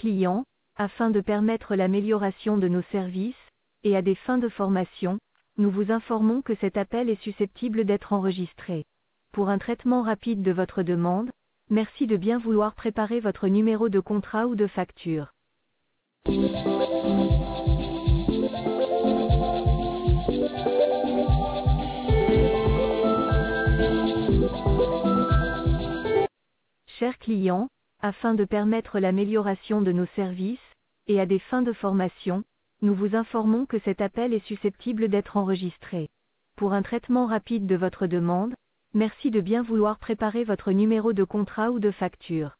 client, afin de permettre l'amélioration de nos services, et à des fins de formation, nous vous informons que cet appel est susceptible d'être enregistré. Pour un traitement rapide de votre demande, merci de bien vouloir préparer votre numéro de contrat ou de facture. Chers clients, afin de permettre l'amélioration de nos services, et à des fins de formation, nous vous informons que cet appel est susceptible d'être enregistré. Pour un traitement rapide de votre demande, merci de bien vouloir préparer votre numéro de contrat ou de facture.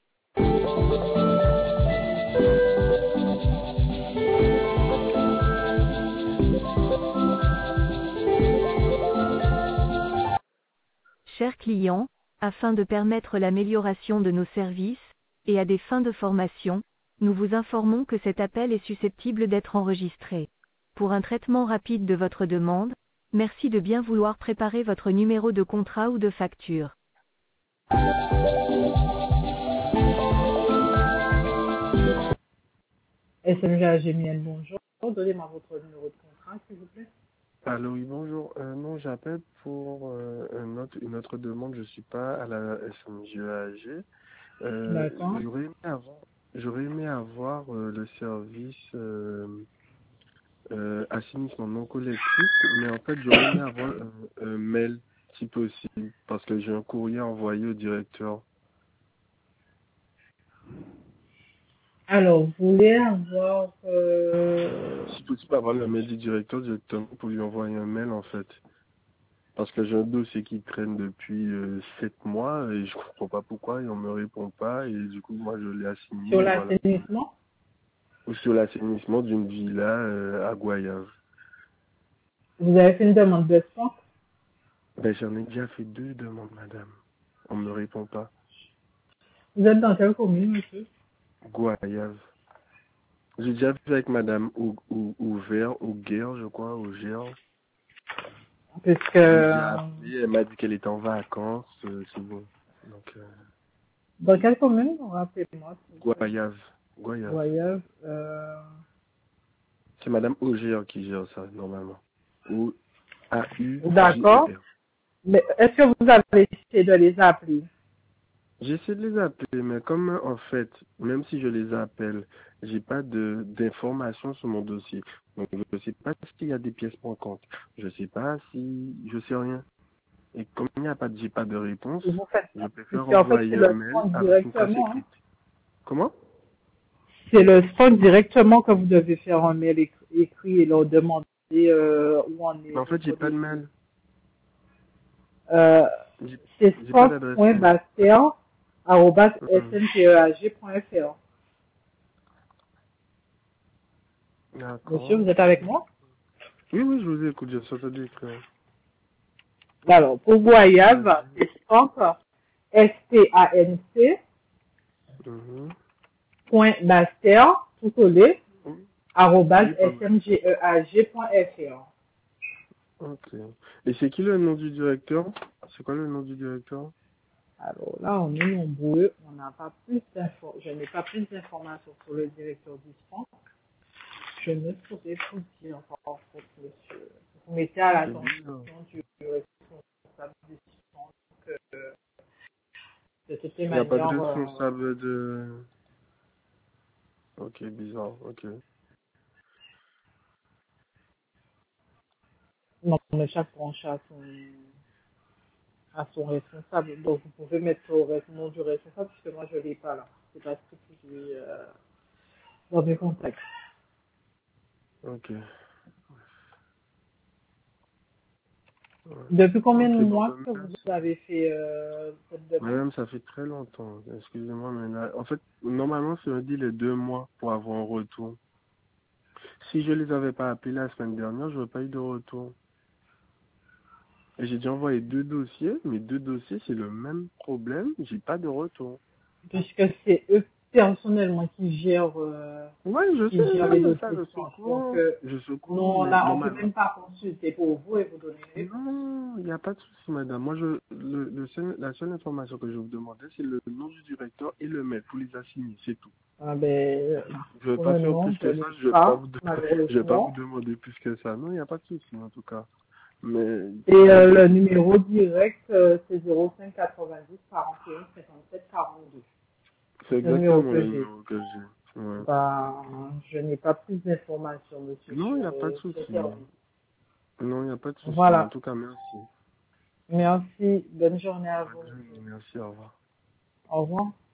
Chers clients, afin de permettre l'amélioration de nos services, et à des fins de formation, nous vous informons que cet appel est susceptible d'être enregistré. Pour un traitement rapide de votre demande, merci de bien vouloir préparer votre numéro de contrat ou de facture. SMGA Gémiel, bonjour. Donnez-moi votre numéro de contrat, s'il vous plaît. Allô, oui, bonjour. Non, j'appelle pour une autre demande. Je suis pas à la SMGAG. D'accord. J'aurais aimé avoir le service assainissement non collectif, mais en fait, j'aurais aimé avoir un mail si possible, parce que j'ai un courrier envoyé au directeur. Alors, vous voulez avoir... Si possible, avoir le mail du directeur directement pour lui envoyer un mail, en fait. Parce que j'ai un dossier qui traîne depuis 7 mois et je comprends pas pourquoi et on me répond pas et du coup moi je l'ai assigné sur et voilà. l'assainissement? Ou sur l'assainissement d'une villa à Guayave. Vous avez fait une demande de sport? Ben j'en ai déjà fait 2 demandes madame. On me répond pas. Vous êtes dans quelle commune, monsieur? Guayave. J'ai déjà vu avec madame Auguerre, je crois, Auguerre. Puisque... Je l'ai déjà appelé, elle m'a dit qu'elle était en vacances, c'est bon. Donc Dans quelle commune? Rappelez-moi. Guayave. Guayave. C'est madame Augier qui gère ça normalement. Ou D'accord. AUGER. Mais est-ce que vous avez essayé de les appeler? J'essaie de les appeler, mais comme en fait, même si je les appelle, j'ai pas d'informations sur mon dossier. Donc je sais pas s'il y a des pièces manquantes. Je sais pas si je sais rien. Et comme j'ai pas de réponse, Vous faites je ça. préfère Puisque en fait, c'est envoyer un le mail SPOC avec une trace directement. Hein. écrite. Comment? C'est le SPOC directement que vous devez faire un mail écrit et leur demander où en est Mais en fait, j'ai votre pas de dossier. mail. C'est J'ai pas d'adresse mail. sport.baster@smgeag.fr. Monsieur, D'accord. vous êtes avec moi? Oui, je vous écoute, j'ai entendu écrire. Alors, pour Guayave, c'est sport, S-P-A-N-C, Mhm. point Baster, tout collé, Oui, pas mal. @smgeag.fr. Ok. Et c'est qui le nom du directeur? C'est quoi le nom du directeur? Alors là, on est nombreux, on n'a pas plus je n'ai pas plus d'informations sur le directeur du sport. Je ne saurais vous dire encore, monsieur. Vous mettez à C'est bizarre. l'attention du responsable du sport que de toutes les Il n'y a pas de manières, responsable de... Ok, bizarre, ok. non, mais chaque branche a son responsable. Donc vous pouvez mettre le nom du responsable puisque moi je ne l'ai pas là. C'est pas ce que j'ai dans mes contacts. Ok. Ouais. Depuis combien de Ok, bon, mois ben, que vous merci. avez fait cette demande? Madame, ça fait très longtemps. Excusez-moi, mais là... En fait, normalement, c'est on dit les 2 mois pour avoir un retour. Si je les avais pas appelés la semaine dernière, j'aurais pas eu de retour. Et j'ai déjà envoyé 2 dossiers, mais 2 dossiers, c'est le même problème, j'ai pas de retour. Puisque c'est eux personnellement Ouais, je qui gèrent les sais, ça, dossiers de je suis au France. Donc courant. Je suis au nous, courant, mais on peut normalement... même pas consulter pour vous et vous donner une réponse. Non, il n'y a pas de souci, madame. Moi, la seule information que je vous demandais, c'est le nom du directeur et le mail pour les assigner, c'est tout. Ah ben, Je vais pour pas le faire moment, plus je que ça, n'ai pas, je vais pas vous malheureusement. demander plus que ça. Non, il n'y a pas de souci, en tout cas. Mais, Et le numéro direct, c'est 05 90 41 57 42. c'est C'est le numéro exactement que le j'ai. numéro que j'ai. Ouais. Ben, je n'ai pas plus d'informations, monsieur, Non, il sur n'y a pas de ce souci. service. Non, il n'y a pas de souci. En Voilà. tout cas, merci. Merci. Bonne journée à vous, Bonne journée, monsieur. merci, au revoir. Au revoir.